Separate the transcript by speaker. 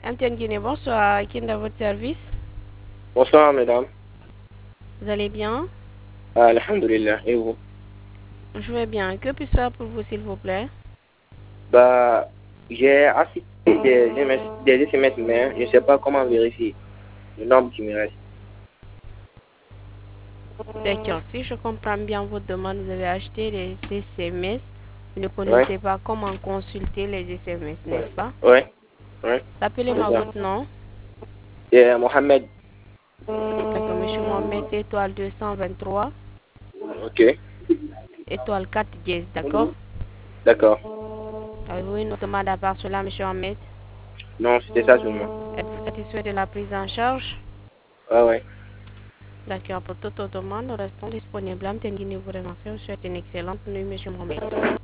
Speaker 1: MTN Guinée, bonsoir. Qui est dans votre service?
Speaker 2: Bonsoir, mesdames.
Speaker 1: Vous allez bien?
Speaker 2: Alhamdulillah. Et vous?
Speaker 1: Je vais bien. Que puis-je faire pour vous, s'il vous plaît?
Speaker 2: Bah, j'ai assisté des SMS, mais je ne sais pas comment vérifier le nombre qui me reste.
Speaker 1: D'accord. Si je comprends bien votre demande, vous avez acheté les SMS. Vous ne
Speaker 2: Ouais,
Speaker 1: connaissez pas comment consulter les SMS, n'est-ce pas?
Speaker 2: ouais, ouais, c'est
Speaker 1: Rappelez-moi
Speaker 2: ça.
Speaker 1: votre nom.
Speaker 2: C'est Mohamed.
Speaker 1: D'accord, monsieur Mohamed, c'est étoile 223,
Speaker 2: Ok,
Speaker 1: étoile 4 dièse, d'accord?
Speaker 2: d'accord.
Speaker 1: Avez-vous une autre demande à part cela, monsieur Mohamed?
Speaker 2: Non, c'était ça seulement.
Speaker 1: Êtes-vous satisfait de la prise en charge?
Speaker 2: Ouais, ouais.
Speaker 1: D'accord, pour toute autre demande, nous restons disponibles. MTN Guinée vous remercie. Je vous souhaite une excellente nuit, monsieur Mohamed.